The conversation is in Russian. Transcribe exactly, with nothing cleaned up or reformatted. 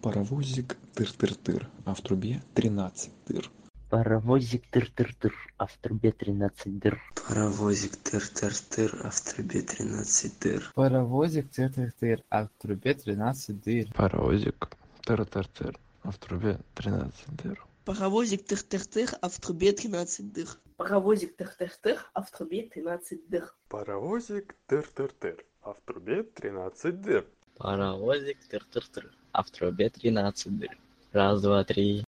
Паровозик тыр-тыр-тыр, а в трубе тринадцать дыр. Паровозик тыр-тыр-тыр, а в трубе тринадцать дыр. Паровозик тыр-тыр-тыр, а в трубе тринадцать дыр. Паровозик тыр-тыр-тыр, а в трубе тринадцать дыр. Паровозик тыр-тыр-тыр, а в трубе тринадцать дыр. Паровозик тыр-тыр-тыр, а в трубе тринадцать дыр. Паровозик тыр-тыр-тыр, а в трубе тринадцать дыр. Паровозик тыр-тыр-тыр, а в трубе тринадцать дыр. Паровозик тыр-тыр-тыр, а в трубе тринадцать дыр. Раз, два, три.